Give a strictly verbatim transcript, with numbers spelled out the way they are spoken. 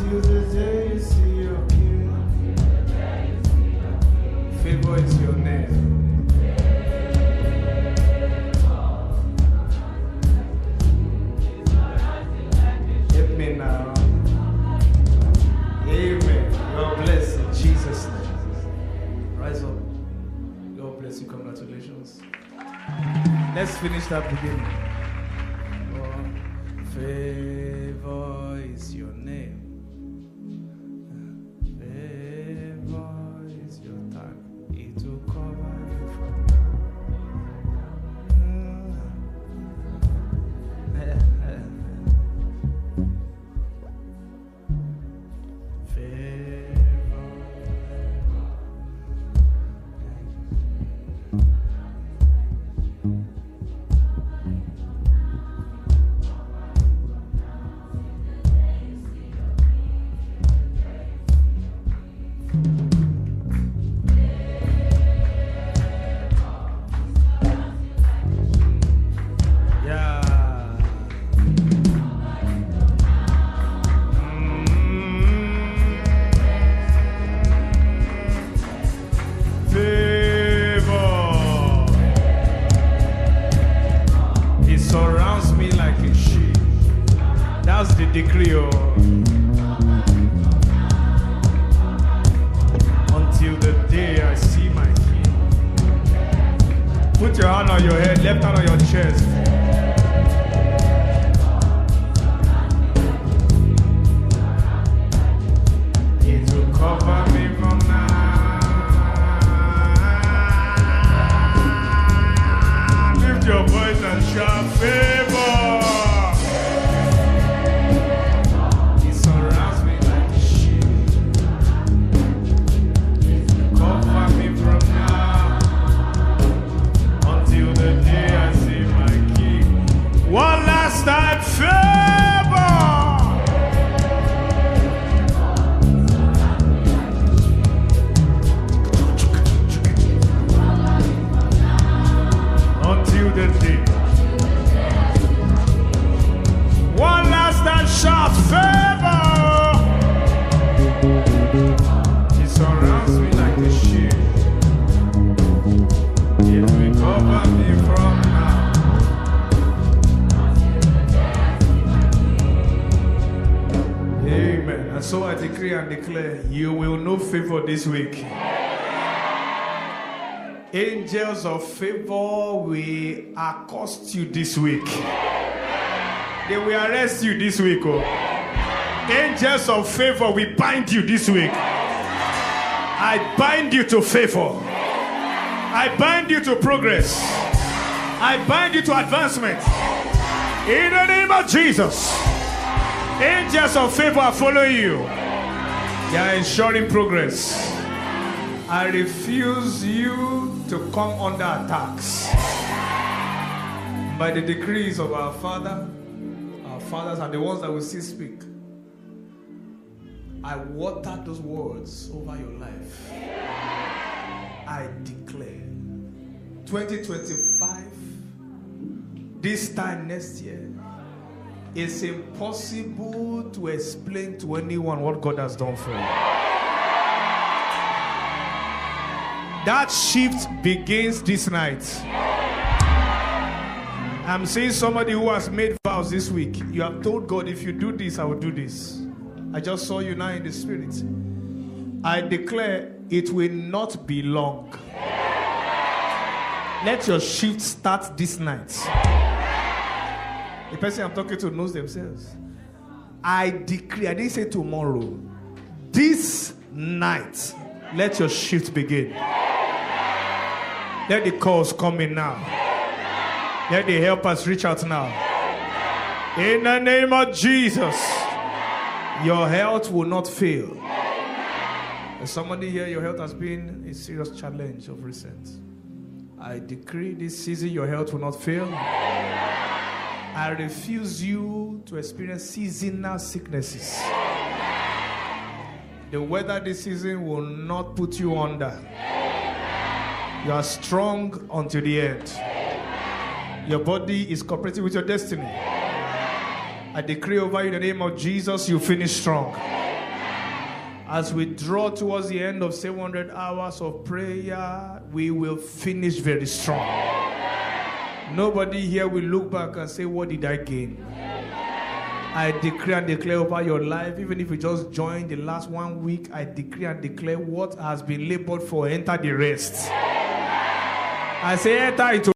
Until the day you see your king. Favor is your name. Hit me now. Amen. God bless in Jesus' name. Rise up. God bless you. Congratulations. Let's finish that beginning. Oh, favor is your name. Favor is your tag. It will cover you from decree, oh. Until the day I see my King. Put your hand on your head, left hand on your chest. It will cover me from now. Lift your voice and shout favor. One last time, favor. Until the day. One last time, shout favor. He surrounds me like a shield. It will cover me from now. Amen. And so I decree and declare, you will know favor this week. Angels of favor will accost you this week. They will arrest you this week. Oh. Angels of favor will bind you this week. I bind you to favor. I bind you to progress. I bind you to advancement. In the name of Jesus. Angels of favor are following you. They are ensuring progress. I refuse you to come under attacks. By the decrees of our Father, our fathers and the ones that will still speak, I water those words over your life. I declare twenty twenty-five, this time next year, it's impossible to explain to anyone what God has done for you. That shift begins this night. I'm seeing somebody who has made vows this week. You have told God, if you do this, I will do this. I just saw you now in the spirit. I declare it will not be long. Let your shift start this night. The person I'm talking to knows themselves. I decree, I didn't say tomorrow. This night, let your shift begin. Let the calls come in now. Let the helpers reach out now. In the name of Jesus, your health will not fail. As somebody here, your health has been a serious challenge of recent. I decree this season your health will not fail. I refuse you to experience seasonal sicknesses. The weather this season will not put you under. You are strong until the end. Your body is cooperating with your destiny. I decree over you in the name of Jesus, you finish strong. As we draw towards the end of seven hundred hours of prayer, we will finish very strong. Nobody here will look back and say, what did I gain? I decree and declare over your life, even if you just joined the last one week, I decree and declare what has been labored for, enter the rest. I say enter into